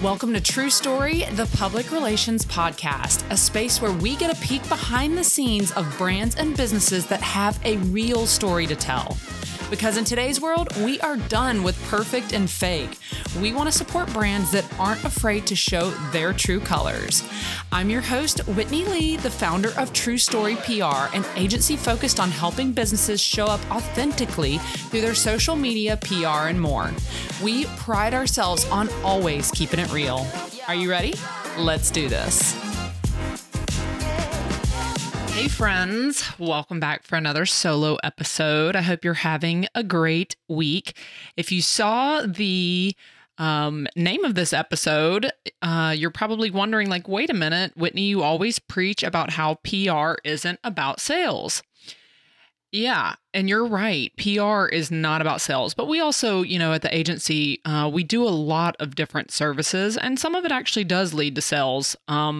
Welcome to True Story, the public relations podcast, a space where we get a peek behind the scenes of brands and businesses that have a real story to tell. Because in today's world, we are done with perfect and fake. We want to support brands that aren't afraid to show their true colors. I'm your host, Whitney Lee, the founder of True Story PR, an agency focused on helping businesses show up authentically through their social media, PR, and more. We pride ourselves on always keeping it real. Are you ready? Let's do this. Hey friends, welcome back for another solo episode. I hope you're having a great week. If you saw the name of this episode, you're probably wondering like, wait a minute, Whitney, you always preach about how PR isn't about sales. Yeah, and you're right. PR is not about sales, but we also, at the agency, we do a lot of different services, and some of it actually does lead to sales,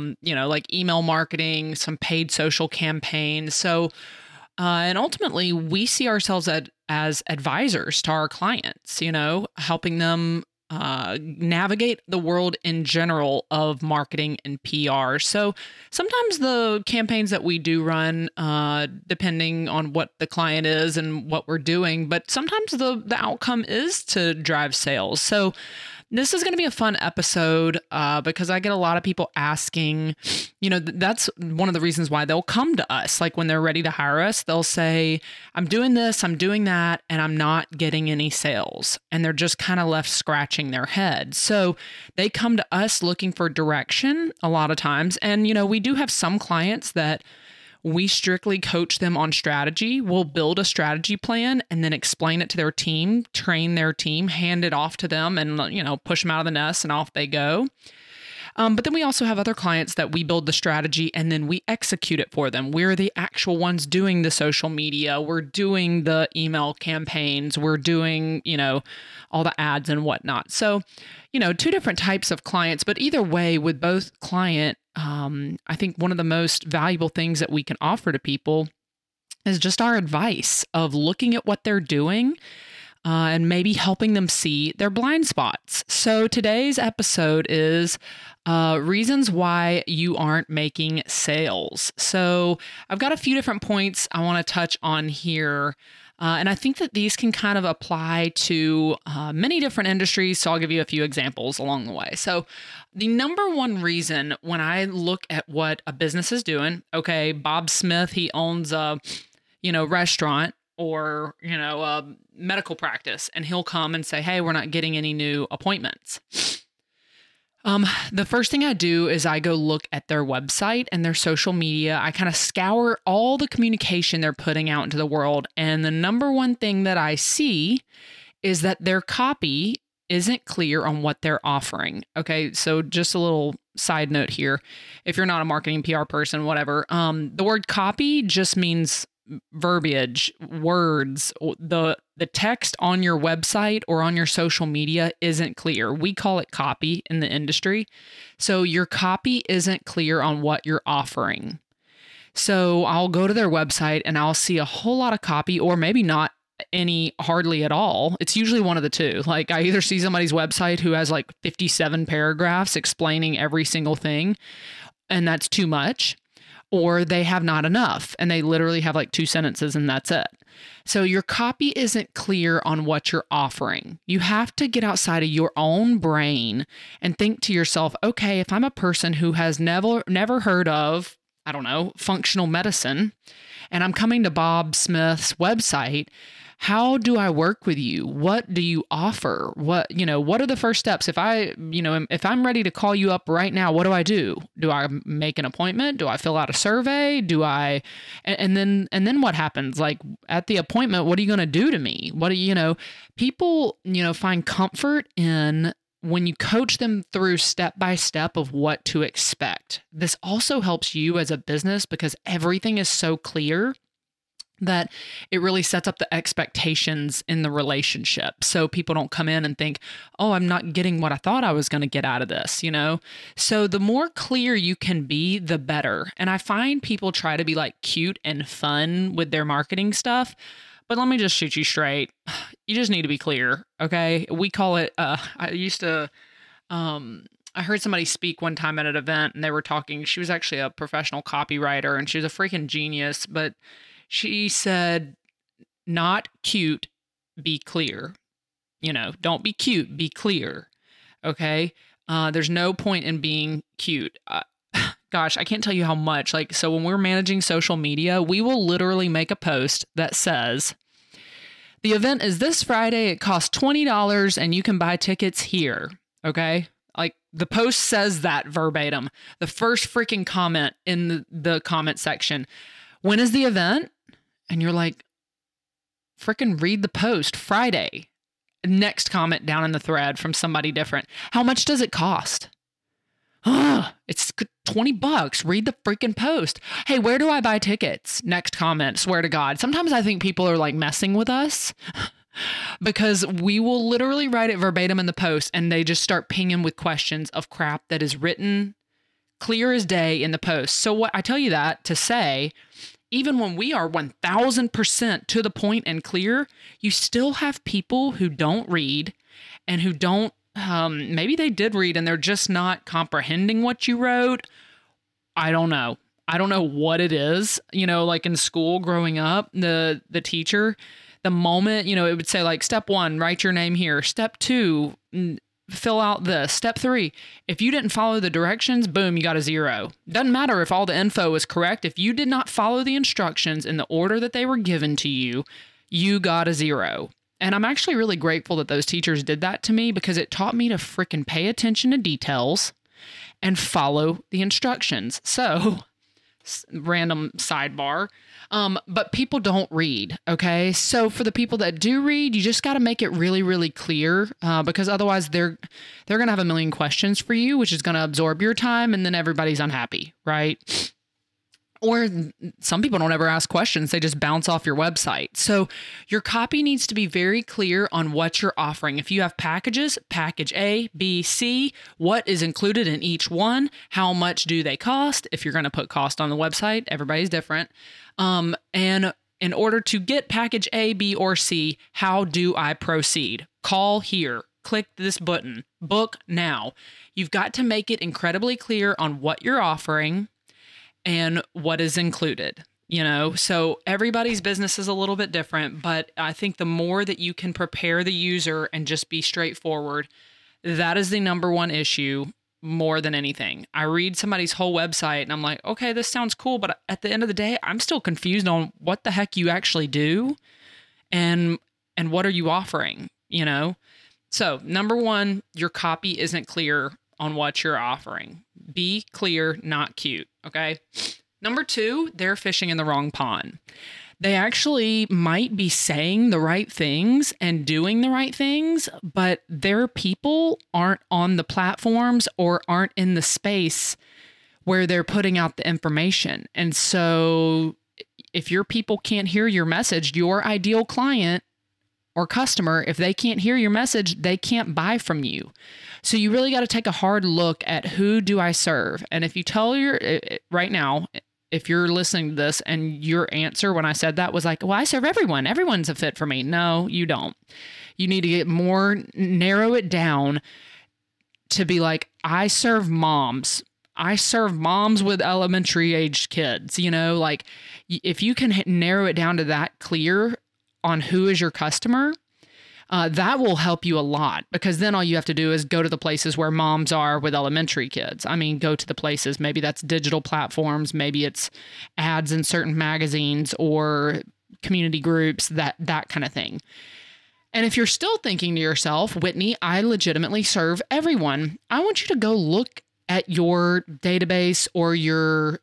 like email marketing, some paid social campaigns. So, and ultimately, we see ourselves as advisors to our clients, helping them navigate the world in general of marketing and PR. So sometimes the campaigns that we do run, depending on what the client is and what we're doing, but sometimes the outcome is to drive sales. So this is going to be a fun episode because I get a lot of people asking, that's one of the reasons why they'll come to us. Like when they're ready to hire us, they'll say, I'm doing this, I'm doing that, and I'm not getting any sales. And they're just kind of left scratching their head. So they come to us looking for direction a lot of times. And, we do have some clients that we strictly coach them on strategy. We'll build a strategy plan and then explain it to their team, train their team, hand it off to them and, push them out of the nest and off they go. But then we also have other clients that we build the strategy and then we execute it for them. We're the actual ones doing the social media. We're doing the email campaigns. We're doing, all the ads and whatnot. So, two different types of clients, but either way with both client, I think one of the most valuable things that we can offer to people is just our advice of looking at what they're doing and maybe helping them see their blind spots. So today's episode is reasons why you aren't making sales. So I've got a few different points I want to touch on here. And I think that these can kind of apply to many different industries. So I'll give you a few examples along the way. So the number one reason when I look at what a business is doing, okay, Bob Smith, he owns a, restaurant or, a medical practice, and he'll come and say, hey, we're not getting any new appointments. The first thing I do is I go look at their website and their social media. I kind of scour all the communication they're putting out into the world. And the number one thing that I see is that their copy isn't clear on what they're offering. Okay. So just a little side note here. If you're not a marketing PR person, whatever, the word copy just means verbiage, words. The text on your website or on your social media isn't clear. We call it copy in the industry. So your copy isn't clear on what you're offering. So I'll go to their website and I'll see a whole lot of copy, or maybe not any, hardly at all. It's usually one of the two. Like I either see somebody's website who has like 57 paragraphs explaining every single thing, and that's too much, or they have not enough and they literally have like 2 sentences and that's it. So your copy isn't clear on what you're offering. You have to get outside of your own brain and think to yourself, okay, if I'm a person who has never heard of, functional medicine, and I'm coming to Bob Smith's website, how do I work with you? What do you offer? What are the first steps? If I'm ready to call you up right now, what do I do? Do I make an appointment? Do I fill out a survey? And then what happens? Like at the appointment, what are you going to do to me? People, find comfort in when you coach them through step by step of what to expect. This also helps you as a business because everything is so clear that it really sets up the expectations in the relationship. So people don't come in and think, oh, I'm not getting what I thought I was going to get out of this, So the more clear you can be, the better. And I find people try to be like cute and fun with their marketing stuff. But let me just shoot you straight. You just need to be clear. Okay. We call it, I used to I heard somebody speak one time at an event and they were talking. She was actually a professional copywriter and she was a freaking genius, but she said, not cute, be clear. Don't be cute, be clear. Okay. There's no point in being cute. Gosh, I can't tell you how much. So when we're managing social media, we will literally make a post that says, the event is this Friday. It costs $20 and you can buy tickets here. Okay. The post says that verbatim. The first freaking comment in the comment section. When is the event? And you're like, freaking read the post. Friday. Next comment down in the thread from somebody different. How much does it cost? It's $20. Read the freaking post. Hey, where do I buy tickets? Next comment. Swear to God. Sometimes I think people are messing with us. Because we will literally write it verbatim in the post and they just start pinging with questions of crap that is written clear as day in the post. So what I tell you that to say, even when we are 1000% to the point and clear, you still have people who don't read and who don't, maybe they did read and they're just not comprehending what you wrote. I don't know. I don't know what it is. In school growing up, the teacher, the moment, it would say step 1, write your name here. Step 2, fill out this. Step 3, if you didn't follow the directions, boom, you got a 0. Doesn't matter if all the info is correct. If you did not follow the instructions in the order that they were given to you, you got a 0. And I'm actually really grateful that those teachers did that to me because it taught me to freaking pay attention to details and follow the instructions. So, random sidebar. But people don't read. Okay. So for the people that do read, you just got to make it really, really clear, because otherwise they're going to have a million questions for you, which is going to absorb your time. And then everybody's unhappy. Right. Or some people don't ever ask questions. They just bounce off your website. So your copy needs to be very clear on what you're offering. If you have packages, package A, B, C, what is included in each one? How much do they cost? If you're going to put cost on the website, everybody's different. And in order to get package A, B, or C, how do I proceed? Call here. Click this button. Book now. You've got to make it incredibly clear on what you're offering and what is included, so everybody's business is a little bit different, but I think the more that you can prepare the user and just be straightforward, that is the number one issue more than anything. I read somebody's whole website and I'm like, okay, this sounds cool, but at the end of the day, I'm still confused on what the heck you actually do and what are you offering, So number one, your copy isn't clear on what you're offering. Be clear, not cute. Okay. Number 2, they're fishing in the wrong pond. They actually might be saying the right things and doing the right things, but their people aren't on the platforms or aren't in the space where they're putting out the information. And so if your people can't hear your message, your ideal client or customer, if they can't hear your message, they can't buy from you. So you really got to take a hard look at who do I serve? And if you tell right now, if you're listening to this and your answer when I said that was well, I serve everyone. Everyone's a fit for me. No, you don't. You need to get narrow it down to be I serve moms. I serve moms with elementary aged kids, if you can narrow it down to that clear on who is your customer, that will help you a lot, because then all you have to do is go to the places where moms are with elementary kids. I mean, go to the places, maybe that's digital platforms, maybe it's ads in certain magazines or community groups, that kind of thing. And if you're still thinking to yourself, Whitney, I legitimately serve everyone, I want you to go look at your database or your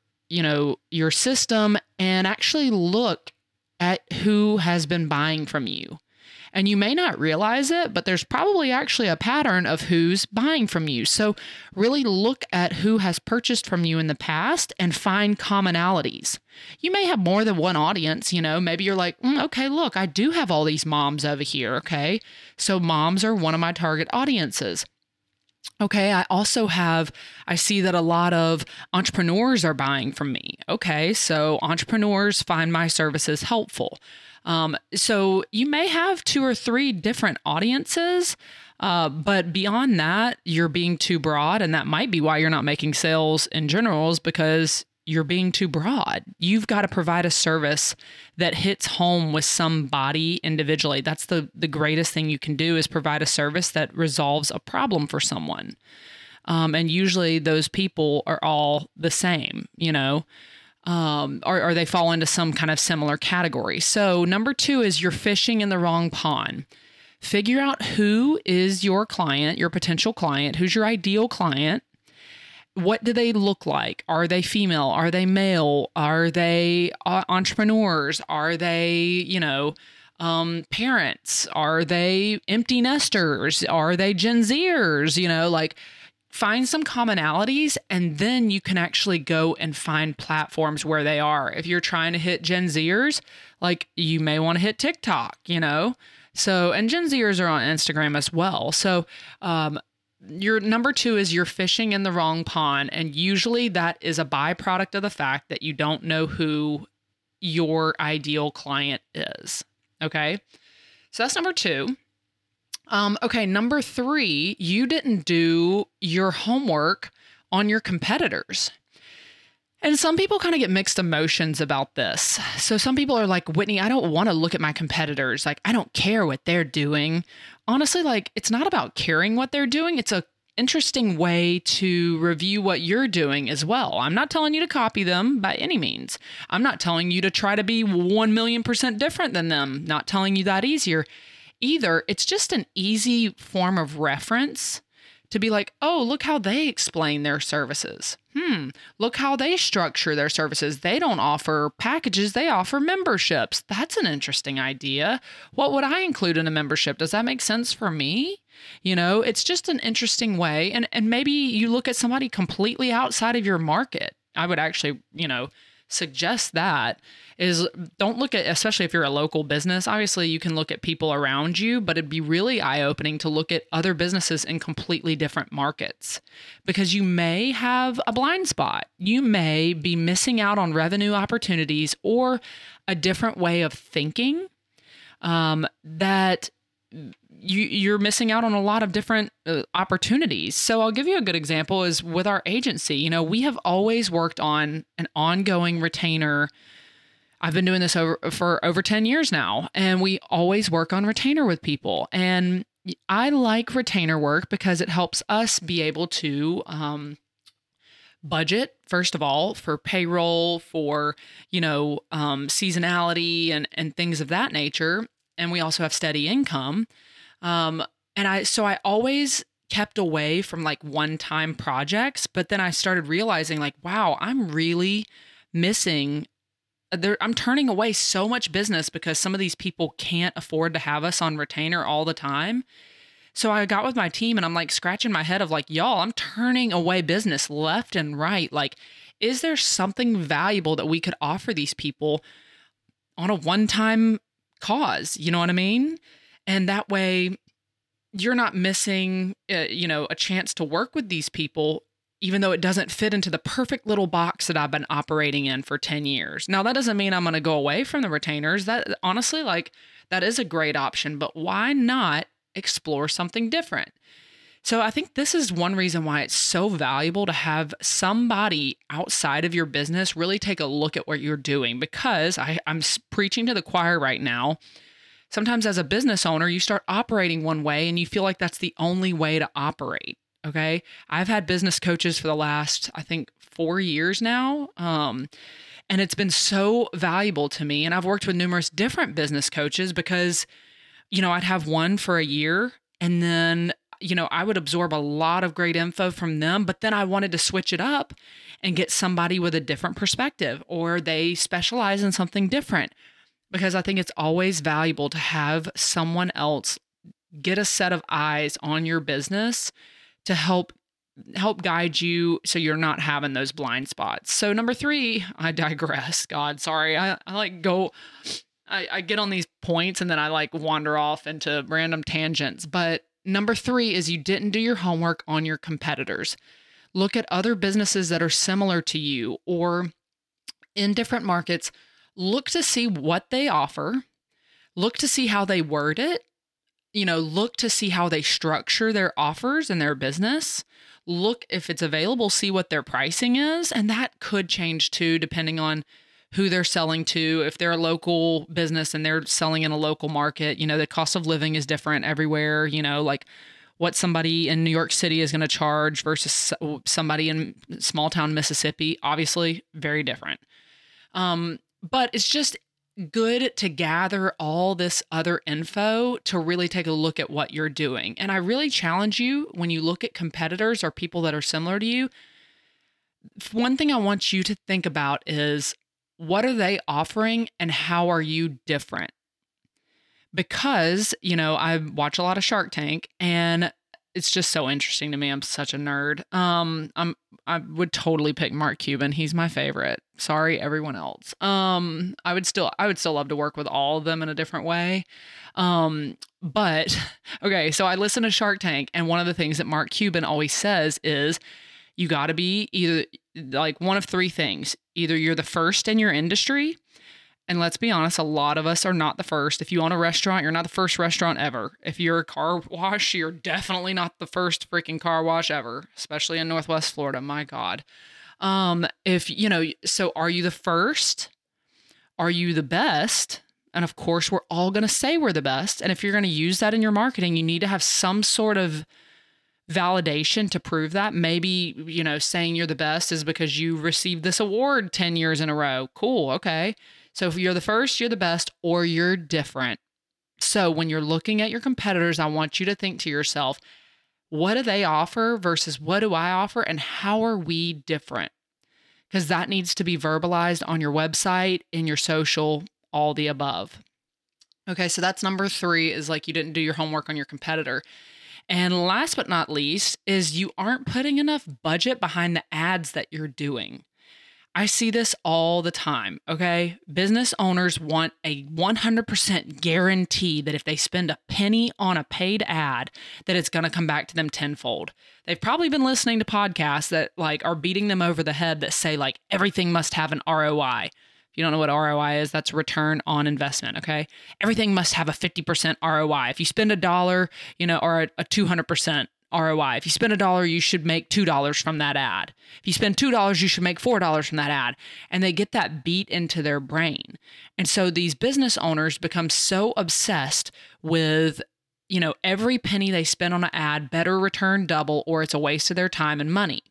system and actually look at who has been buying from you. And you may not realize it, but there's probably actually a pattern of who's buying from you. So really look at who has purchased from you in the past and find commonalities. You may have more than one audience, maybe you're okay, look, I do have all these moms over here. Okay. So moms are one of my target audiences. Okay, I see that a lot of entrepreneurs are buying from me. Okay, so entrepreneurs find my services helpful. So you may have 2 or 3 different audiences, But beyond that, you're being too broad. And that might be why you're not making sales in general, is because you're being too broad. You've got to provide a service that hits home with somebody individually. That's the greatest thing you can do, is provide a service that resolves a problem for someone. And usually those people are all the same, or they fall into some kind of similar category. So number 2 is you're fishing in the wrong pond. Figure out who is your client, your potential client, who's your ideal client. What do they look like? Are they female? Are they male? Are they entrepreneurs? Are they, parents? Are they empty nesters? Are they Gen Zers? Find some commonalities, and then you can actually go and find platforms where they are. If you're trying to hit Gen Zers, you may want to hit TikTok, So, and Gen Zers are on Instagram as well. So, your number 2 is you're fishing in the wrong pond. And usually that is a byproduct of the fact that you don't know who your ideal client is. Okay. So that's number 2. Okay. Number 3, you didn't do your homework on your competitors. And some people kind of get mixed emotions about this. So some people are like, Whitney, I don't want to look at my competitors. I don't care what they're doing. Honestly, it's not about caring what they're doing. It's a interesting way to review what you're doing as well. I'm not telling you to copy them by any means. I'm not telling you to try to be 1,000,000% different than them. Not telling you that either. It's just an easy form of reference to be like, oh, look how they explain their services. Look how they structure their services. They don't offer packages, they offer memberships. That's an interesting idea. What would I include in a membership? Does that make sense for me? It's just an interesting way. And maybe you look at somebody completely outside of your market. I would actually, suggest that is, don't look at, especially if you're a local business, obviously you can look at people around you, but it'd be really eye-opening to look at other businesses in completely different markets, because you may have a blind spot. You may be missing out on revenue opportunities or a different way of thinking that you're missing out on a lot of different opportunities. So I'll give you a good example is with our agency. We have always worked on an ongoing retainer. I've been doing this for over 10 years now, and we always work on retainer with people. And I like retainer work because it helps us be able to budget, first of all, for payroll, for, seasonality and things of that nature. And we also have steady income. So I always kept away from one-time projects, but then I started realizing wow, I'm really missing I'm turning away so much business because some of these people can't afford to have us on retainer all the time. So I got with my team and I'm scratching my head of y'all, I'm turning away business left and right. Is there something valuable that we could offer these people on a one-time cause? You know what I mean? And that way you're not missing, a chance to work with these people, even though it doesn't fit into the perfect little box that I've been operating in for 10 years. Now, that doesn't mean I'm going to go away from the retainers. That honestly, that is a great option, but why not explore something different? So I think this is one reason why it's so valuable to have somebody outside of your business really take a look at what you're doing, because I'm preaching to the choir right now. Sometimes as a business owner, you start operating one way and you feel like that's the only way to operate. Okay. I've had business coaches for the last, I think, 4 years now. And it's been so valuable to me. And I've worked with numerous different business coaches because, I'd have one for a year and then, I would absorb a lot of great info from them, but then I wanted to switch it up and get somebody with a different perspective, or they specialize in something different, because I think it's always valuable to have someone else get a set of eyes on your business to help guide you so you're not having those blind spots. So number 3, I digress. God, sorry. I get on these points and then I wander off into random tangents. But number 3 is you didn't do your homework on your competitors. Look at other businesses that are similar to you or in different markets. Look to see what they offer. Look to see how they word it. look to see how they structure their offers and their business. Look if it's available, see what their pricing is. And that could change too, depending on who they're selling to. If they're a local business and they're selling in a local market, the cost of living is different everywhere, like what somebody in New York City is going to charge versus somebody in small town Mississippi, obviously very different. But it's just good to gather all this other info to really take a look at what you're doing. And I really challenge you, when you look at competitors or people that are similar to you, one thing I want you to think about is, what are they offering and how are you different? Because, I watch a lot of Shark Tank and it's just so interesting to me. I'm such a nerd. I would totally pick Mark Cuban. He's my favorite. Sorry, everyone else. I would still love to work with all of them in a different way. But okay, so I listen to Shark Tank, and one of the things that Mark Cuban always says is, you got to be either like one of three things. Either you're the first in your industry, and let's be honest, a lot of us are not the first. If you own a restaurant, you're not the first restaurant ever. If you're a car wash, you're definitely not the first freaking car wash ever, especially in Northwest Florida. My God. So are you the first? Are you the best? And of course, we're all going to say we're the best. And if you're going to use that in your marketing, you need to have some sort of validation to prove that. Maybe, saying you're the best is because you received this award 10 years in a row. Cool. Okay. So if you're the first, you're the best, or you're different. So when you're looking at your competitors, I want you to think to yourself, what do they offer versus what do I offer, and how are we different? Because that needs to be verbalized on your website, in your social, all the above. Okay, so that's number 3, is like you didn't do your homework on your competitor. And last but not least is you aren't putting enough budget behind the ads that you're doing. I see this all the time, okay? Business owners want a 100% guarantee that if they spend a penny on a paid ad, that it's going to come back to them tenfold. They've probably been listening to podcasts that are beating them over the head that say everything must have an ROI. If you don't know what ROI is, that's return on investment, okay? Everything must have a 50% ROI. If you spend $1, or a 200% ROI. If you spend $1, you should make $2 from that ad. If you spend $2, you should make $4 from that ad. And they get that beat into their brain. And so these business owners become so obsessed with, every penny they spend on an ad better return double, or it's a waste of their time and money.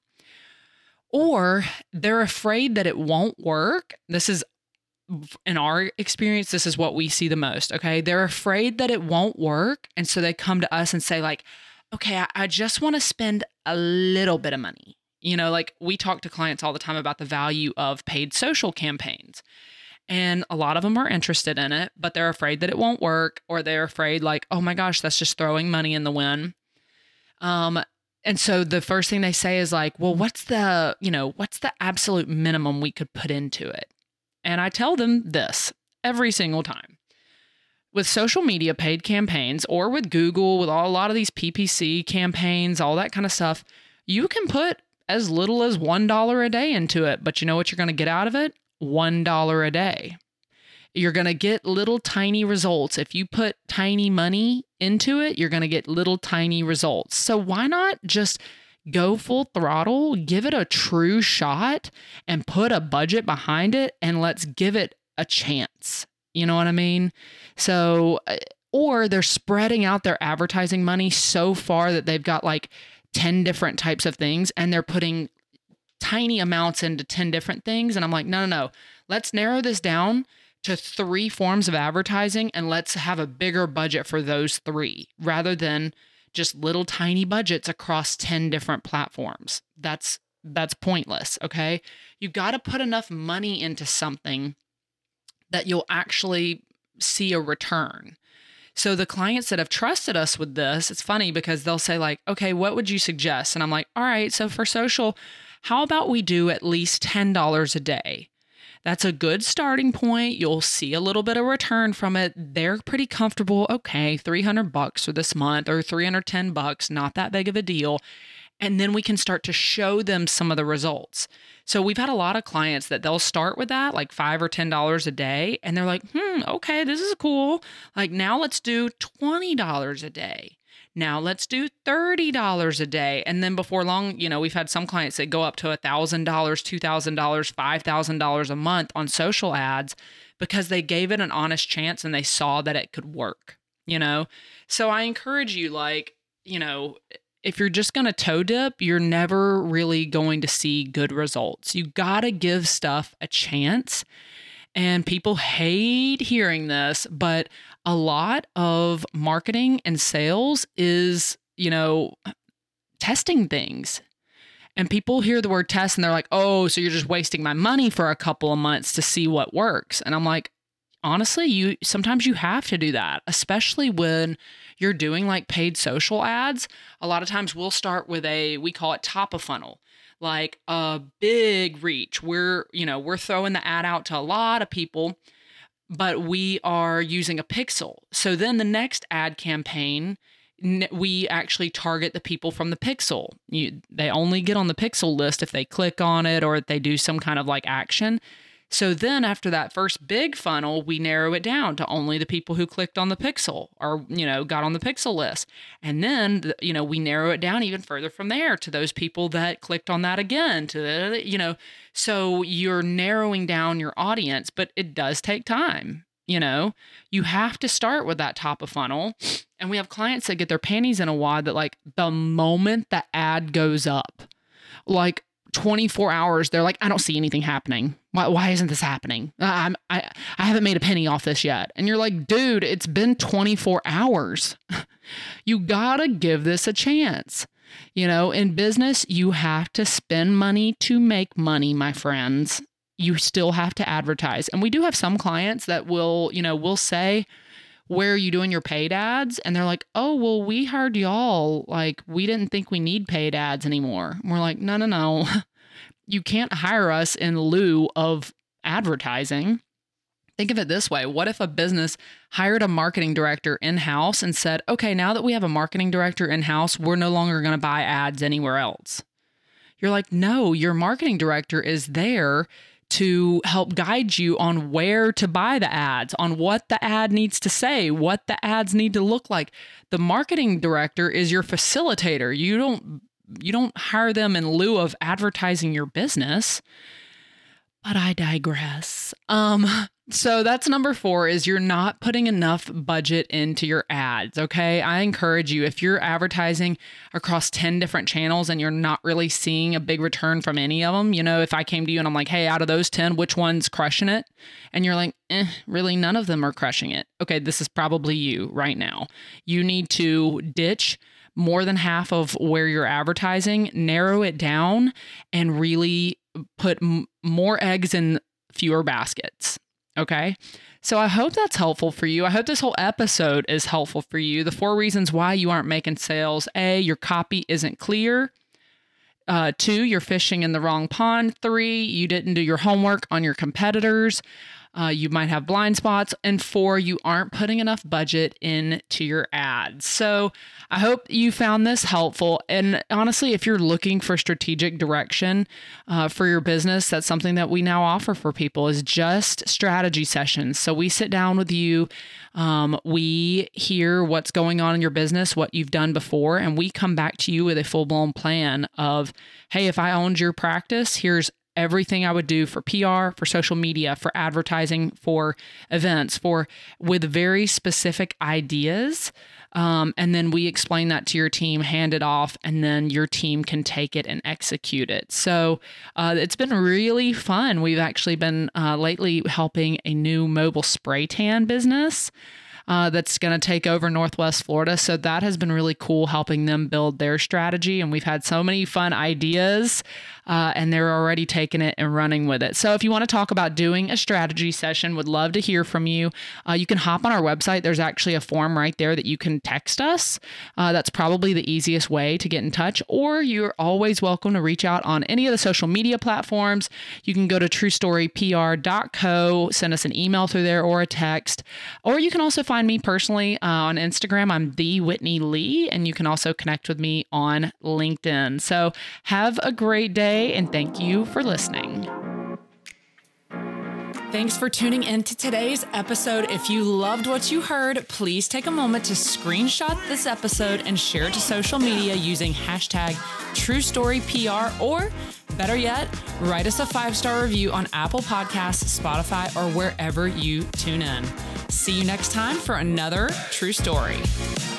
Or they're afraid that it won't work. This is, in our experience, this is what we see the most, okay? They're afraid that it won't work. And so they come to us and say okay, I just want to spend a little bit of money. We talk to clients all the time about the value of paid social campaigns. And a lot of them are interested in it, but they're afraid that it won't work, or they're afraid oh my gosh, that's just throwing money in the wind. And so the first thing they say is well, what's the absolute minimum we could put into it? And I tell them this every single time. With social media paid campaigns, or with Google, with a lot of these PPC campaigns, all that kind of stuff, you can put as little as $1 a day into it. But you know what you're going to get out of it? $1 a day. You're going to get little tiny results. If you put tiny money into it, you're going to get little tiny results. So why not just go full throttle, give it a true shot, and put a budget behind it, and let's give it a chance. You know what I mean? So, or they're spreading out their advertising money so far that they've got 10 different types of things, and they're putting tiny amounts into 10 different things. And I'm no. Let's narrow this down to 3 forms of advertising, and let's have a bigger budget for those 3 rather than just little tiny budgets across 10 different platforms. That's pointless. Okay. You got to put enough money into something that you'll actually see a return. So the clients that have trusted us with this, it's funny because they'll say okay, what would you suggest? And I'm all right, so for social, how about we do at least $10 a day? That's a good starting point. You'll see a little bit of return from it. They're pretty comfortable. Okay, $300 for this month, or $310, not that big of a deal. And then we can start to show them some of the results. So we've had a lot of clients that they'll start with that, like $5 or $10 a day. And they're like, okay, this is cool. Like now let's do $20 a day. Now let's do $30 a day. And then before long, we've had some clients that go up to $1,000, $2,000, $5,000 a month on social ads because they gave it an honest chance and they saw that it could work, So I encourage you, if you're just going to toe dip, you're never really going to see good results. You got to give stuff a chance. And people hate hearing this, but a lot of marketing and sales is, testing things. And people hear the word test and they're like, oh, so you're just wasting my money for a couple of months to see what works. And I'm like, honestly, sometimes you have to do that, especially when you're doing like paid social ads. A lot of times we'll start with we call it top of funnel, like a big reach. We're throwing the ad out to a lot of people, but we are using a pixel. So then the next ad campaign, we actually target the people from the pixel. They only get on the pixel list if they click on it or if they do some kind of like action. So then after that first big funnel, we narrow it down to only the people who clicked on the pixel or, got on the pixel list. And then, we narrow it down even further from there to those people that clicked on that again, so you're narrowing down your audience, but it does take time. You have to start with that top of funnel. And we have clients that get their panties in a wad that like the moment the ad goes up, like 24 hours, they're like, I don't see anything happening. Why isn't this happening? I haven't made a penny off this yet. And you're like, dude, it's been 24 hours. You gotta give this a chance. In business, you have to spend money to make money, my friends. You still have to advertise. And we do have some clients that will say, where are you doing your paid ads? And they're like, oh, well, we hired y'all. Like, we didn't think we need paid ads anymore. And we're like, no. You can't hire us in lieu of advertising. Think of it this way. What if a business hired a marketing director in-house and said, okay, now that we have a marketing director in-house, we're no longer going to buy ads anywhere else? You're like, no, your marketing director is there to help guide you on where to buy the ads, on what the ad needs to say, what the ads need to look like. The marketing director is your facilitator. You don't hire them in lieu of advertising your business. But I digress. So that's number 4 is you're not putting enough budget into your ads. Okay. I encourage you, if you're advertising across 10 different channels and you're not really seeing a big return from any of them, if I came to you and I'm like, hey, out of those 10, which one's crushing it? And you're like, really none of them are crushing it. Okay. This is probably you right now. You need to ditch more than half of where you're advertising, narrow it down, and really put more eggs in fewer baskets. Okay. So I hope that's helpful for you. I hope this whole episode is helpful for you. The 4 reasons why you aren't making sales: A, your copy isn't clear. 2, you're fishing in the wrong pond. 3, you didn't do your homework on your competitors. You might have blind spots. And 4, you aren't putting enough budget into your ads. So I hope you found this helpful. And honestly, if you're looking for strategic direction for your business, that's something that we now offer for people, is just strategy sessions. So we sit down with you. We hear what's going on in your business, what you've done before, and we come back to you with a full-blown plan of, hey, if I owned your practice, here's everything I would do for PR, for social media, for advertising, for events, with very specific ideas. And then we explain that to your team, hand it off, and then your team can take it and execute it. So it's been really fun. We've actually been lately helping a new mobile spray tan business that's going to take over Northwest Florida. So that has been really cool, helping them build their strategy. And we've had so many fun ideas and they're already taking it and running with it. So if you want to talk about doing a strategy session, would love to hear from you. You can hop on our website. There's actually a form right there that you can text us. That's probably the easiest way to get in touch, or you're always welcome to reach out on any of the social media platforms. You can go to truestorypr.co, send us an email through there or a text, or you can also find find me personally on Instagram. I'm the Whitney Lee, and you can also connect with me on LinkedIn. So have a great day, and thank you for listening. Thanks for tuning in to today's episode. If you loved what you heard, please take a moment to screenshot this episode and share it to social media using hashtag TrueStoryPR, or better yet, write us a 5-star review on Apple Podcasts, Spotify, or wherever you tune in. See you next time for another True Story.